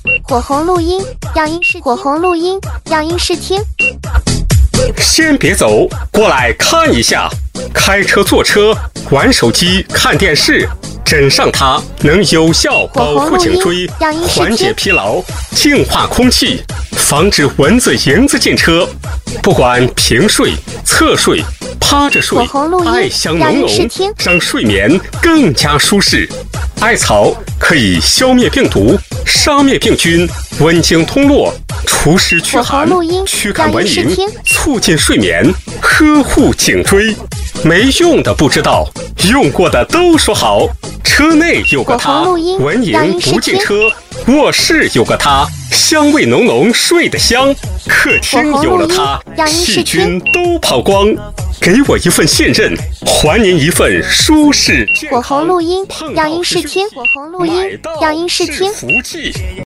火红录音，让音试火红录音，让音试听。 先别走，过来看一下。开车、坐车、玩手机、看电视，枕上它能有效保护颈椎，缓解疲劳，净化空气，防止蚊子、蝇子进车。不管平睡、侧睡、趴着睡，艾香浓浓，让睡眠更加舒适。艾草可以消灭病毒，杀灭病菌，温经通络，除湿驱寒，驱赶蚊蝇，促进睡眠，呵护颈椎。没用的不知道，用过的都说好。车内有个它，蚊蝇不进车；卧室有个它，香味浓浓，睡得香；客厅有了它，细菌都跑光。给我一份信任，还您一份舒适。 火红录音，让音试听。火红录音，让音试听。